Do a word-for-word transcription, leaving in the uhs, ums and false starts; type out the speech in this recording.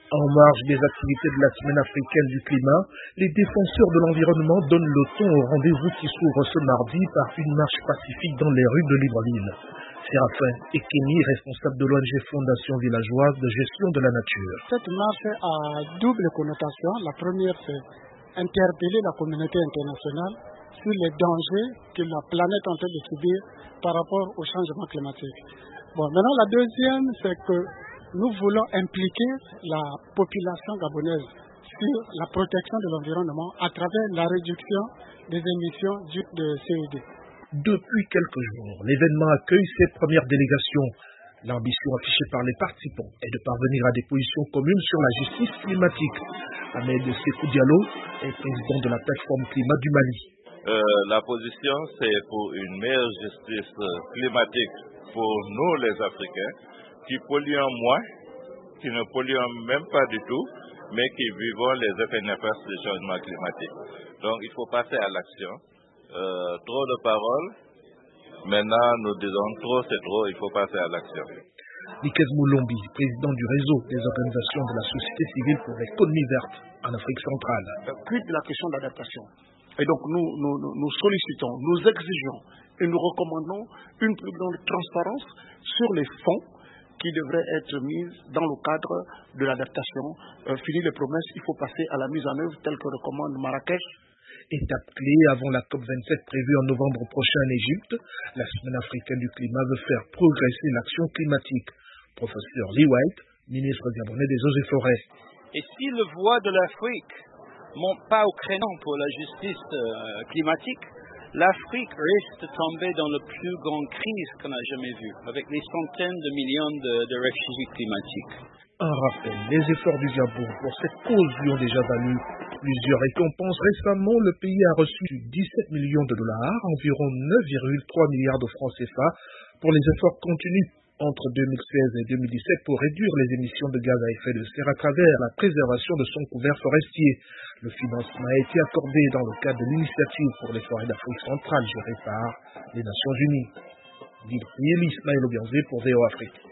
En marge des activités de la Semaine africaine du climat, les défenseurs de l'environnement donnent le ton au rendez-vous qui s'ouvre ce mardi par une marche pacifique dans les rues de Libreville. Séraphin Ekeni, responsable de l'O N G Fondation Villageoise de Gestion de la Nature. Cette marche a double connotation. La première, c'est interpeller la communauté internationale sur les dangers que la planète est en train de subir par rapport au changement climatique. Bon, maintenant, la deuxième, c'est que nous voulons impliquer la population gabonaise sur la protection de l'environnement à travers la réduction des émissions de C O deux. Depuis quelques jours, l'événement accueille ses premières délégations. L'ambition affichée par les participants est de parvenir à des positions communes sur la justice climatique. Ahmed Sékou Diallo est président de la plateforme climat du Mali. Euh, la position, c'est pour une meilleure justice climatique pour nous les Africains, qui polluons moins, qui ne polluons même pas du tout, mais qui vivons les effets néfastes du changement climatique. Donc il faut passer à l'action. Euh, trop de paroles, maintenant nous disons trop c'est trop, il faut passer à l'action. Nikes Moulombi, président du réseau des organisations de la société civile pour l'économie verte en Afrique centrale. Quid de la question d'adaptation. Et donc nous, nous, nous sollicitons, nous exigeons et nous recommandons une plus grande transparence sur les fonds qui devraient être mis dans le cadre de l'adaptation. Euh, fini les promesses, il faut passer à la mise en œuvre telle que recommande Marrakech. Étape clé avant la COP vingt-sept prévue en novembre prochain en Égypte, la Semaine africaine du climat veut faire progresser l'action climatique. Professeur Lee White, ministre gabonais des Eaux et Forêts. Et si le voix de l'Afrique ne monte pas au créneau pour la justice euh, climatique, l'Afrique risque de tomber dans la plus grande crise qu'on a jamais vue, avec des centaines de millions de, de réfugiés climatiques. Un rappel, les efforts du Gabon pour cette cause lui ont déjà valu plusieurs récompenses. Récemment, le pays a reçu dix-sept millions de dollars, environ neuf virgule trois milliards de francs C F A, pour les efforts continus entre deux mille seize et deux mille dix-sept pour réduire les émissions de gaz à effet de serre à travers la préservation de son couvert forestier. Le financement a été accordé dans le cadre de l'initiative pour les forêts d'Afrique centrale gérée par les Nations Unies. Guy Ismaël Obianzé pour V O Afrique.